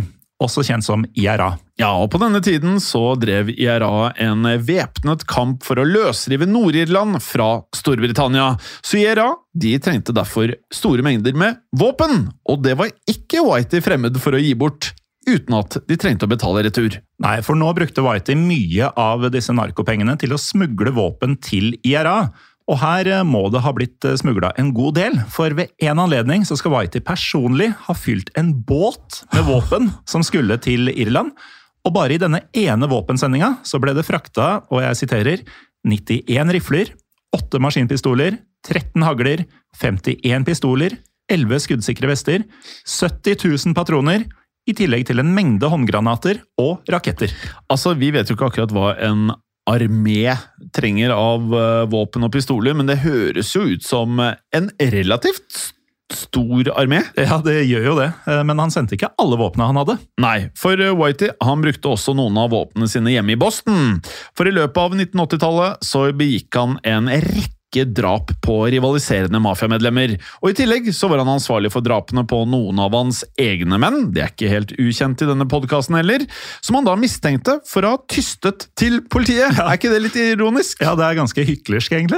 også kjent som IRA. Ja, og på denne tiden så drev IRA en væpnet kamp for å løsrive Nord-Irland fra Storbritannia. Så IRA, de trengte derfor store mengder med våpen, og det var ikke Whitey fremmed for å gi bort, uten at de trengte å betale retur. Nei, for nå brukte Whitey mye av disse narkopengene til å smugle våpen til IRA. Og her må det ha blitt smuglet en god del, for ved en anledning så skal Whitey personlig ha fylt en båt med våpen som skulle til Irland. Og bare i denne ene våpensendinga så ble det frakta, og jeg siterer, 91 rifler, 8 maskinpistoler, 13 hagler, 51 pistoler, 11 skuddsikre vester, 70 000 patroner, i tillegg til en mengde håndgranater og raketter. Altså, vi vet jo ikke akkurat hva en armé trenger av våpen og pistoler, men det høres jo ut som en relativt stor armé. Ja, det gjør jo det, men han sendte ikke alle våpnene han hadde. Nei, for Whitey, han brukte også noen av våpnene sine hjemme i Boston. For i løpet av 1980-tallet så begikk han en rekke drap på rivaliserende mafiamedlemmer. Og i tillegg så var han ansvarlig for drapene på noen av hans egne menn, det er ikke helt ukjent i denne podcasten heller, som han da mistenkte for å ha tystet til politiet. Ja. Er ikke det litt ironisk? Ja, det er ganske hyklersk egentlig.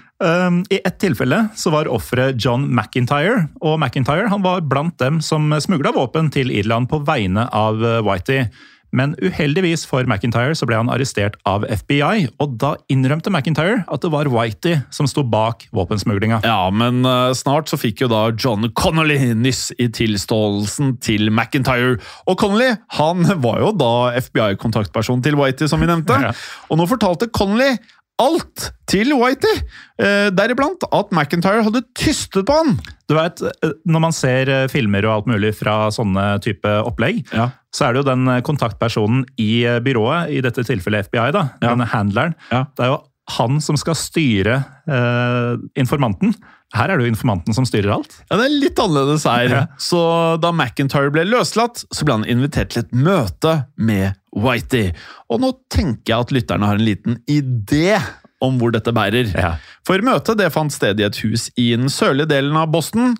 I ett tilfelle så var offeret John McIntyre, og McIntyre han var blant dem som smuglet våpen til Irland på vegne av Whitey. Men uheldigvis for McIntyre så ble han arrestert av FBI, og da innrømte McIntyre at det var Whitey som sto bak våpensmuglinga. Ja, men snart så fikk jo da John Connolly nyss i tilståelsen til McIntyre. Og Connolly, han var jo da FBI-kontaktperson til Whitey, som vi nevnte. Ja. Og nå fortalte Connolly alt til Whitey, deriblant at McIntyre hadde tystet på han. Du vet, når man ser filmer og alt mulig fra sånne type opplegg, ja, så er det jo den kontaktpersonen i byrået, i dette tilfellet FBI, da, ja, denne handleren, ja, det er jo han som skal styre informanten. Her er det jo informanten som styrer alt. Ja, det er litt annerledes her. Ja. Så da McIntyre ble løslatt, så ble han invitert til et møte med Whitey. Og nå tenker jeg at lytterne har en liten idé om hvor dette bærer. Ja. For møtet det fant sted i et hus i den sørlige delen av Boston.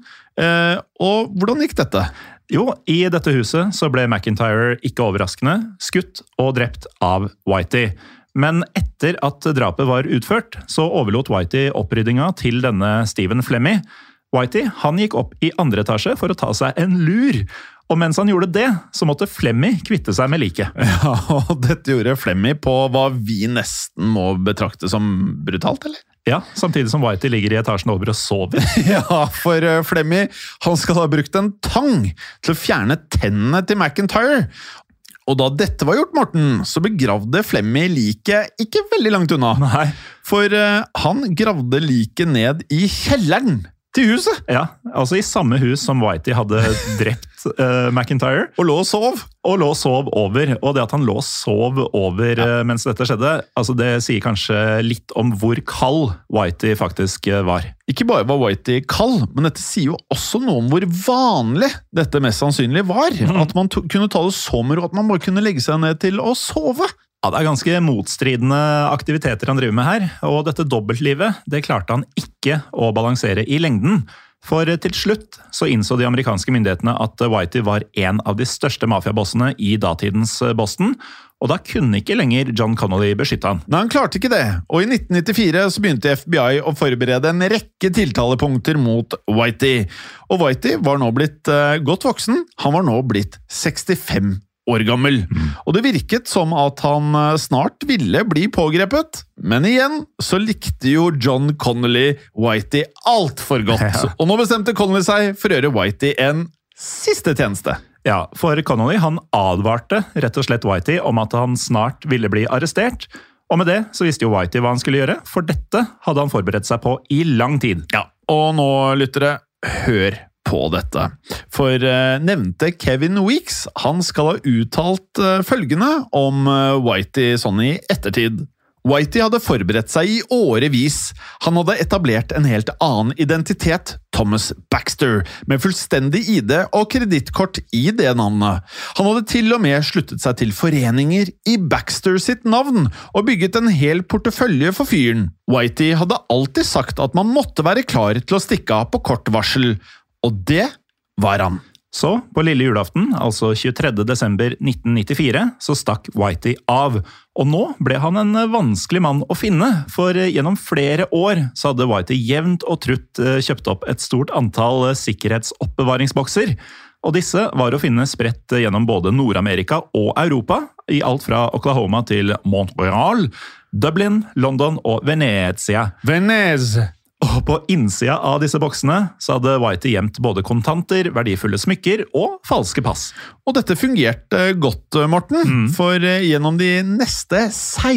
Og hvordan gikk dette? Jo, i dette huset så ble McIntyre ikke overraskende skutt og drept av Whitey. Men etter at drapet var utført, så overlot Whitey oppryddinga til denne Stephen Flemmi. Whitey, han gikk opp i andre etasje for å ta seg en lur. Og mens han gjorde det, så måtte Flemmi kvitte seg med liket. Ja, og dette gjorde Flemmi på hva vi nesten må betrakte som brutalt, eller? Ja, samtidig som Whitey ligger i etasjen over og sover. Ja, for Flemmi, han skal ha brukt en tang til å fjerne tennene til McIntyre. Og da dette var gjort, Morten, så begravde Flemmi liket ikke veldig langt unna. Nei. For han gravde liket ned i kjelleren til huset. Ja, altså i samme hus som Whitey hadde drept McIntyre. Og lå og sov. Og lå og sov over. Og det at han lå og sov over mens dette skjedde, altså det sier kanskje litt om hvor kald Whitey faktisk var. Ikke bare var Whitey kald, men dette sier jo også noe om hvor vanlig dette mest sannsynlig var. At man kunne ta det så med ro, at man bare kunne legge seg ned til å sove. Ja, det er ganske motstridende aktiviteter han driver med her, og dette dobbeltlivet, det klarte han ikke å balansere i lengden. For til slutt så innså de amerikanske myndighetene at Whitey var en av de største mafiabossene i datidens Boston, og da kunne ikke lenger John Connolly beskytte han. Nei, han klarte ikke det, og i 1994 så begynte FBI å forberede en rekke tiltalepunkter mot Whitey. Og Whitey var nå blitt godt voksen, han var nå blitt 65 år gammel. Og det virket som at han snart ville bli pågrepet, men igjen så likte jo John Connolly Whitey alt for godt. Ja. Og nå bestemte Connolly seg for å gjøre Whitey en siste tjeneste. Ja, for Connolly han advarte rett og slett Whitey om at han snart ville bli arrestert, og med det så visste jo Whitey hva han skulle gjøre, for dette hadde han forberedt seg på i lang tid. Ja, og nå lyttere, hør på dette. For nevnte Kevin Weeks, han skal ha uttalt følgende om Whitey sånn i ettertid. Whitey hadde forberedt seg i årevis. Han hadde etablert en helt annen identitet, Thomas Baxter, med fullstendig ID og kredittkort i det navnet. Han hadde til og med sluttet seg til foreninger i Baxter sitt navn og bygget en hel portefølje for fyren. Whitey hadde alltid sagt at man måtte være klar til å stikke av på kort varsel, og det var han. Så på lille julaften, altså 23. desember 1994, så stakk Whitey av. Og nå ble han en vanskelig mann å finne, for gjennom flere år så hadde Whitey jevnt og trutt kjøpt opp et stort antall sikkerhetsoppbevaringsbokser. Og disse var å finne spredt gjennom både Nord-Amerika og Europa, i alt fra Oklahoma til Montreal, Dublin, London og Venezia. Venezia! Og på innsida av disse boksene så hadde Whitey gjemt både kontanter, verdifulle smykker og falske pass. Og dette fungerte godt, Morten, for gjennom de neste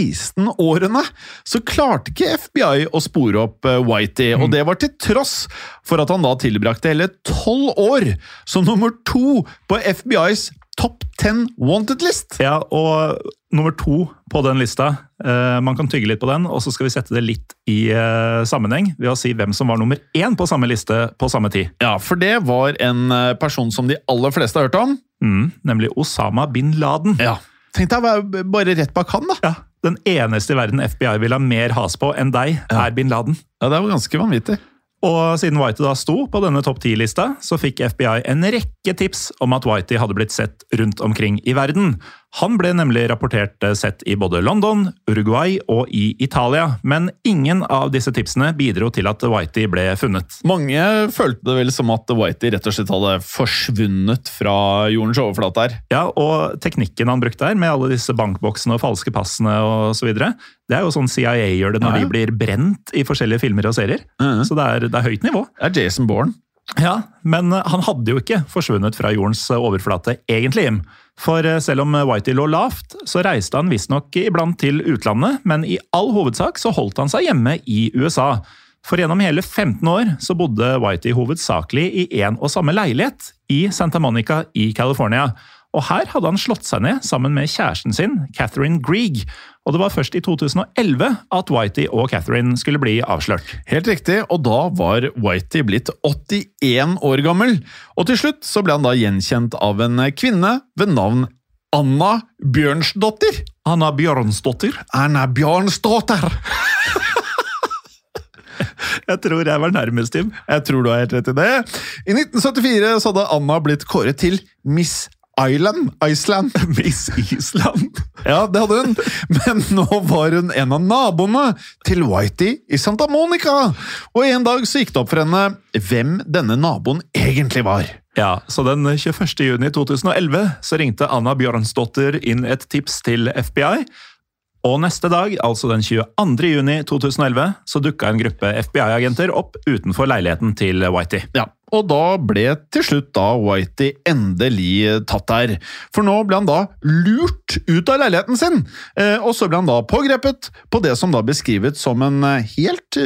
16 årene så klarte ikke FBI å spore opp Whitey, og det var til tross for at han da tilbrakte hele 12 år som nummer 2 på FBI's Top 10 Wanted List. Ja, og nummer 2 på den lista, man kan tygge litt på den, og så skal vi sette det litt i sammenheng ved å si hvem som var nummer 1 på samme liste på samme tid. Ja, for det var en person som de aller fleste har hørt om. Nemlig Osama bin Laden. Ja, tenkte jeg bare rett bak han da. Ja, den eneste i verden FBI vil ha mer has på enn deg, er bin Laden. Ja, det var ganske vanvittig. Og siden Whitey da sto på denne topp 10-lista, så fikk FBI en rekke tips om at Whitey hadde blitt sett rundt omkring i verden. Han ble nemlig rapportert sett i både London, Uruguay og i Italia, men ingen av disse tipsene bidro til at Whitey ble funnet. Mange følte det vel som at Whitey rett og slett hadde forsvunnet fra jordens overflate her. Ja, og teknikken han brukte her, med alle disse bankboksene og falske passene og så videre, det er jo sånn CIA gjør det når de blir brent i forskjellige filmer og serier. Så det er høyt nivå. Det er Jason Bourne. Ja, men han hadde jo ikke forsvunnet fra jordens overflate egentlig. For selv om Whitey lå lavt, så reiste han visstnok iblant til utlandet, men i all hovedsak så holdt han seg hjemme i USA. For gjennom hele 15 år så bodde Whitey hovedsakelig i en og samme leilighet i Santa Monica i California. Og her hadde han slått seg ned sammen med kjæresten sin, Catherine Greig. Og det var først i 2011 at Whitey og Catherine skulle bli avslørt. Helt riktig, og da var Whitey blitt 81 år gammel. Og til slutt så ble han da gjenkjent av en kvinne ved navn Anna Bjørnsdottir. Anna Bjørnsdottir? Anna Bjørnsdottir! Jeg tror jeg var nærmest, Tim. Jeg tror du har helt rett i det. I 1974 så hadde Anna blitt kåret til Miss Iceland. Miss Island. Ja, det hadde hun. Men nå var hun en av naboene til Whitey i Santa Monica. Og en dag så gikk det opp for henne hvem denne naboen egentlig var. Ja, så den 21. juni 2011 så ringte Anna Bjørnsdottir inn et tips til FBI. Og neste dag, altså den 22. juni 2011, så dukket en gruppe FBI-agenter opp utenfor leiligheten til Whitey. Ja, og da ble til slutt da Whitey endelig tatt der. For nå ble han da lurt ut av leiligheten sin, og så ble han da pågrepet på det som da beskrivet som en helt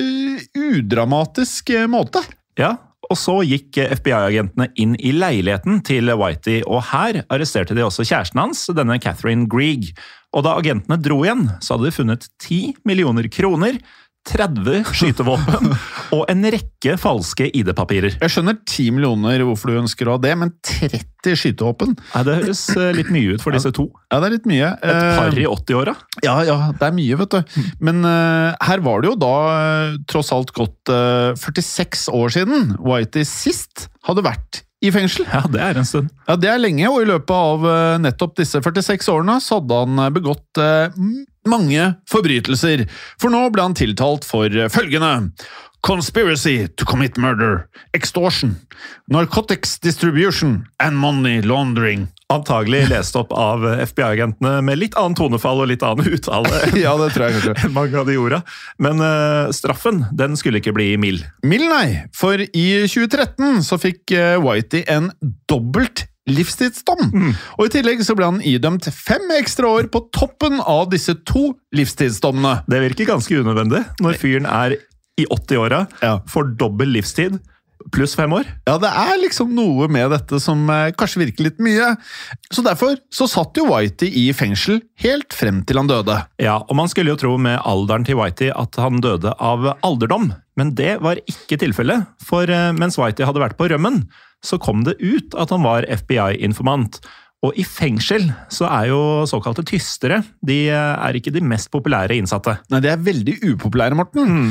udramatisk måte. Ja, og så gikk FBI-agentene inn i leiligheten til Whitey, og her arresterte de også kjæresten hans, denne Catherine Greig. Og da agentene dro igjen, så hadde de funnet 10 millioner kroner, 30 skytevåpen og en rekke falske ID-papirer. Jeg skjønner 10 millioner hvorfor du ønsker å ha det, men 30 skytevåpen? Nei, det høres litt mye ut for disse to. Ja, det er litt mye. Et par i 80-åra. Ja, det er mye, vet du. Men her var det jo da tross alt gått 46 år siden Whitey sist hadde vært i fengsel. Ja, det er en stund. Ja, det er lenge, og i løpet av nettopp disse 46 årene så hadde han begått mange forbrytelser. For nå ble han tiltalt for følgende: Conspiracy to commit murder, extortion, narcotics distribution and money laundering. Antagelig lest opp av FBI-agentene med litt annen tonefall og litt annen uttale. Ja, det tror jeg kanskje. Enn mange av de orda. Men straffen, den skulle ikke bli mild. Mild, nei. For i 2013 så fikk Whitey en dobbelt livstidsdom. Og i tillegg så ble han idømt 5 ekstra år på toppen av disse 2 livstidsdommene. Det virker ganske unødvendig når fyren er i 80-åra, får dobbel livstid, pluss 5 år. Ja, det er liksom noe med dette som kanskje virker litt mye. Så derfor så satt jo Whitey i fengsel helt frem til han døde. Ja, og man skulle jo tro med alderen til Whitey at han døde av alderdom. Men det var ikke tilfellet, for mens Whitey hadde vært på rømmen, så kom det ut at han var FBI-informant. Og i fengsel så er jo såkalte tystere, de er ikke de mest populære innsatte. Nei, de er veldig upopulære, Morten.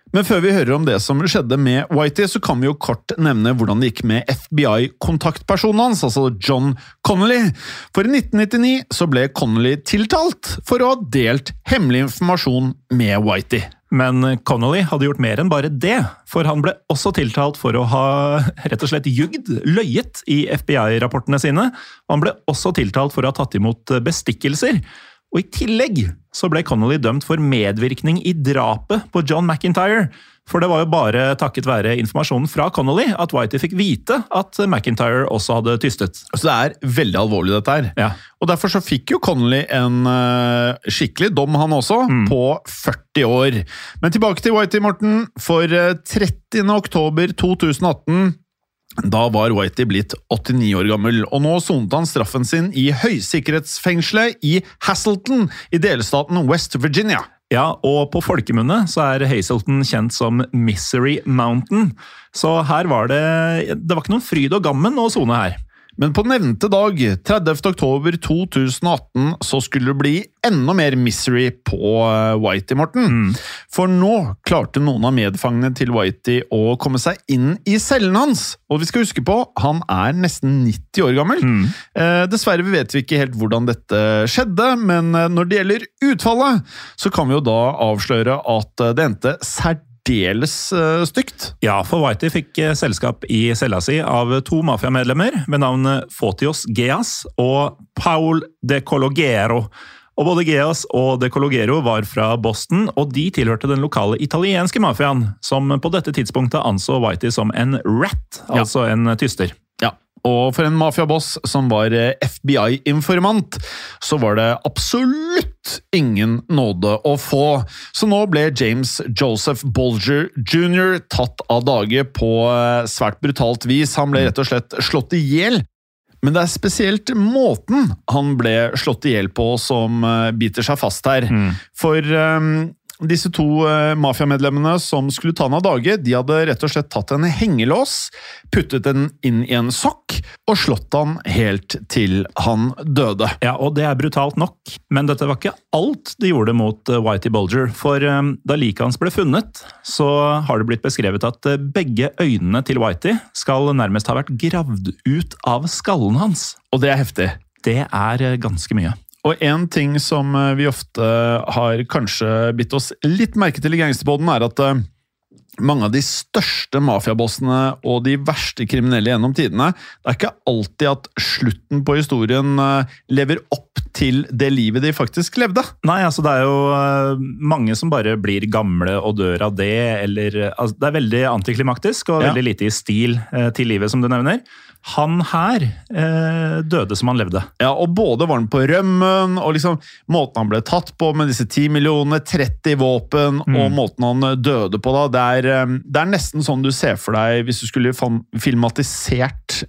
Men før vi hører om det som skjedde med Whitey, så kan vi jo kort nevne hvordan det gikk med FBI-kontaktpersonen hans, altså John Connolly. For i 1999 så ble Connolly tiltalt for å ha delt hemmelig informasjon med Whitey. Men Connolly hadde gjort mer enn bare det, for han ble også tiltalt for å ha rett og slett løyet i FBI-rapportene sine. Han ble også tiltalt for å ha tatt imot bestikkelser. Og i tillegg så ble Connolly dømt for medvirkning i drapet på John McIntyre. For det var jo bare takket være informasjonen fra Connolly at Whitey fikk vite at McIntyre også hadde tystet. Så det veldig alvorlig dette her. Ja. Og derfor så fikk jo Connolly en skikkelig dom han også, på 40 år. Men tilbake til Whitey, Morten. For 30. oktober 2018... Da var Whitey blitt 89 år gammel, og nå sonet han straffen sin i høysikkerhetsfengselet i Hazleton i delstaten West Virginia. Ja, og på folkemunne så Hazleton kjent som Misery Mountain. Så her var det var ikke noen fryd og gammen å sone her. Men på nevnte dag, 30. oktober 2018, så skulle det bli enda mer misery på Whitey, Morten. For nå klarte noen av medfangene til Whitey å komme seg inn i cellen hans. Og vi skal huske på, han nesten 90 år gammel. Dessverre vet vi ikke helt hvordan dette skjedde, men når det gjelder utfallet, så kan vi jo da avsløre at det endte særdeles stygt. Ja, for Whitey fikk selskap i cella si av 2 mafiamedlemmer ved navn Fotios Geas og Paul de Cologero. Og både Geas og de Cologero var fra Boston, og de tilhørte den lokale italienske mafiaen, som på dette tidspunktet anså Whitey som en rat, altså en tyster. Ja. Og for en mafiaboss som var FBI-informant, så var det absolutt ingen nåde å få. Så nå ble James Joseph Bolger Jr. tatt av dage på svært brutalt vis. Han ble rett og slett slått ihjel. Men det spesielt måten han ble slått ihjel på som biter seg fast her. For disse 2 mafiamedlemmene som skulle ta han av dage, de hadde rett og slett tatt en hengelås, puttet den inn i en sokk, og slått han helt til han døde. Ja, og det brutalt nok. Men dette var ikke alt de gjorde mot Whitey Bulger, for da liket hans ble funnet, så har det blitt beskrevet at begge øynene til Whitey skal nærmest ha vært gravd ut av skallen hans. Og det heftig. Det ganske mye. Og en ting som vi ofte har kanskje bitt oss litt merke til i Gangsterpodden, at mange av de største mafiabossene og de verste kriminelle gjennom tidene, det ikke alltid at slutten på historien lever opp til det livet de faktisk levde. Nei, altså det jo mange som bare blir gamle og dør av det, eller altså, det veldig antiklimaktisk og veldig lite i stil til livet, som du nevner. Han her døde som han levde. Ja, og både var han på rømmen, og liksom måten han ble tatt på med disse 10 millioner, 30 våpen, og måten han døde på da, det nesten sånn du ser for deg hvis du skulle filmatisert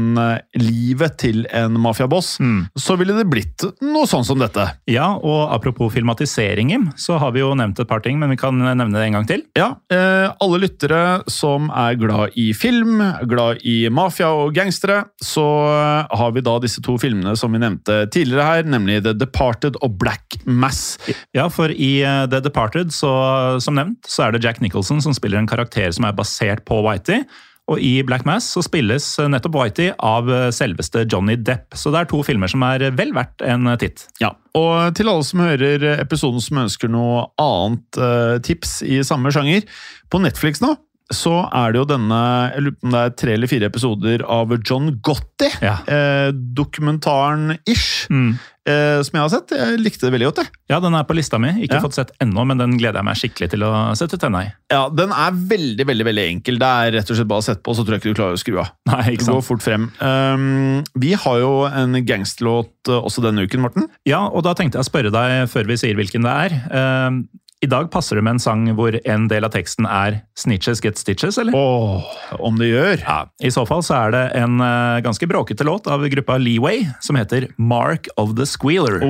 livet til en mafiaboss, så ville det blitt noe sånn som dette. Ja, og apropos filmatisering, så har vi jo nevnt et par ting, men vi kan nevne det en gang til. Ja, alle lyttere som glad i film, glad i mafia og gangstere, så har vi da disse 2 filmene som vi nevnte tidligere her, nemlig The Departed og Black Mass. Ja, for i The Departed, som nevnt, så det Jack Nicholson som spiller en karakter som basert på Whitey, og i Black Mass så spilles nettopp Whitey av selveste Johnny Depp. Så det 2 filmer som vel verdt en titt. Ja, og til alle som hører episoden som ønsker noe annet tips i samme sjanger, på Netflix nå, så det jo denne, jeg lurer på om det 3 eller 4 episoder av John Gotti, dokumentaren-ish, som jeg har sett. Jeg likte det veldig godt, det. Ja, den på lista mi. Ikke fått sett ennå, men den gleder jeg meg skikkelig til å sette tenna i. Ja, den veldig, veldig, veldig enkel. Det rett og slett bare å sette på, så tror jeg ikke du klarer å skru av. Nei, ikke sant. Det går fort frem. Vi har jo en gangsterlåt også denne uken, Morten. Ja, og da tenkte jeg å spørre deg før vi sier hvilken det I dag passer det med en sang hvor en del av teksten Snitches get stitches, eller? Om det gjør. Ja, i så fall så det en ganske bråkete låt av gruppa Leeway, som heter Mark of the Squealer.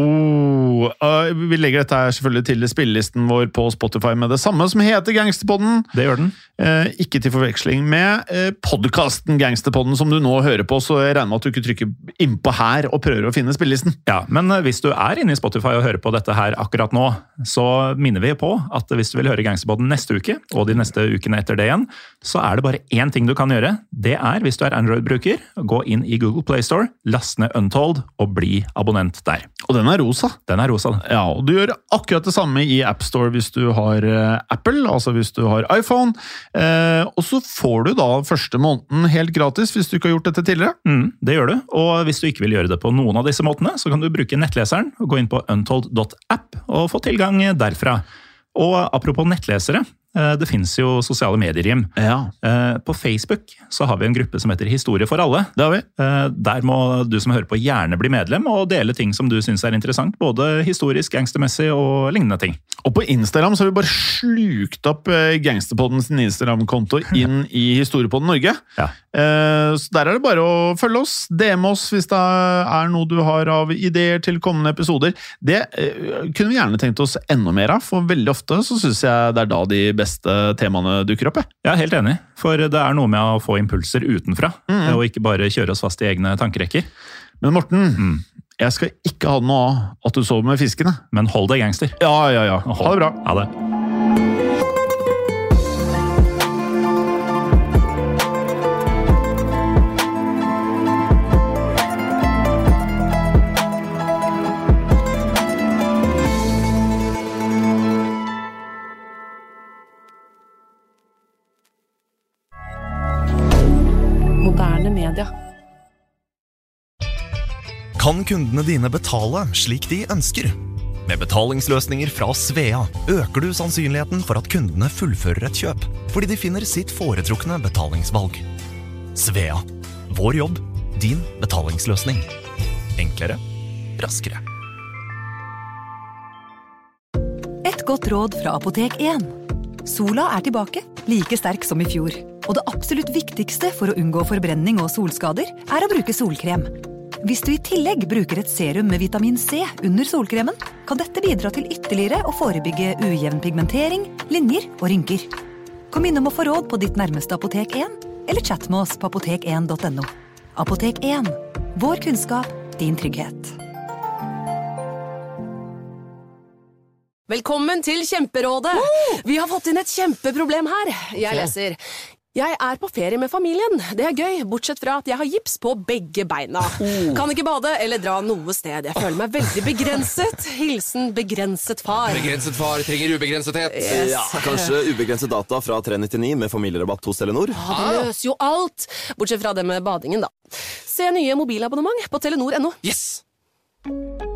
Vi legger dette her selvfølgelig til spillelisten vår på Spotify med det samme som heter Gangsterpodden. Det gjør den. Ikke til forveksling med podcasten Gangsterpodden som du nå hører på, så jeg regner med at du ikke trykker innpå her og prøver å finne spillelisten. Ja, men hvis du inne i Spotify og hører på dette her akkurat nå, så minner vi på at hvis du vil høre Gangsterpodden neste uke, og de neste ukene etter det igjen, så det bare én ting du kan gjøre. Det hvis du Android-bruker, gå inn i Google Play Store, last ned Untold og bli abonnent der. Og den rosa. Den rosa. Ja, og du gjør akkurat det samme i App Store hvis du har Apple, altså hvis du har iPhone. Og så får du da første måneden helt gratis hvis du ikke har gjort dette tidligere. Det gjør du, og hvis du ikke vil gjøre det på noen av disse måtene, så kan du bruke nettleseren og gå inn på untold.app og få tilgang derfra. Og apropos nettlesere, det finnes jo sosiale medier-hjem. Ja. På Facebook så har vi en gruppe som heter Historie for alle. Det har vi. Der må du som hører på gjerne bli medlem og dele ting som du synes interessant, både historisk, gangstermessig og lignende ting. Og på Instagram så har vi bare slukt opp Gangsterpodden sin Instagram-konto inn i Historiepodden Norge. Ja. Så der det bare å følge oss, DM oss hvis det noe du har av ideer til kommende episoder. Det kunne vi gjerne tenkt oss enda mer av, for veldig ofte så synes jeg det da de beste temaene dukker opp. Jeg helt enig, for det noe med å få impulser utenfra, og ikke bare kjøre oss fast i egne tankerekker. Men Morten, jeg skal ikke ha noe av at du sover med fiskene. Men hold deg gangster. Ja. Ha det bra. Ha det. Moderne media. Kan kundene dine betale slik de ønsker? Med betalingsløsninger fra Svea øker du sannsynligheten for at kundene fullfører et kjøp, fordi de finner sitt foretrukne betalingsvalg. Svea. Vår jobb. Din betalingsløsning. Enklere. Raskere. Et godt råd fra Apotek 1. Sola tilbake, like sterk som i fjor. Og det absolutt viktigste for å unngå forbrenning og solskader å bruke solkrem. Hvis du i tillegg bruker et serum med vitamin C under solkremen, kan dette bidra til ytterligere å forebygge ujevn pigmentering, linjer og rynker. Kom innom å få råd på ditt nærmeste Apotek 1, eller chat med oss på apotek1.no. Apotek 1. Vår kunnskap, din trygghet. Velkommen til Kjemperådet! Vi har fått inn et kjempeproblem her. Jeg leser. Jeg på ferie med familien. Det gøy, bortsett fra at jeg har gips på begge beina. Kan ikke bade eller dra noe sted. Jeg føler meg veldig begrenset. Hilsen begrenset far. Begrenset far trenger ubegrensethet. Yes. Ja, kanskje ubegrenset data fra 399 med familierabatt hos Telenor. Det løser jo alt, bortsett fra det med badingen da. Se nye mobilabonnement på telenor.no. Yes!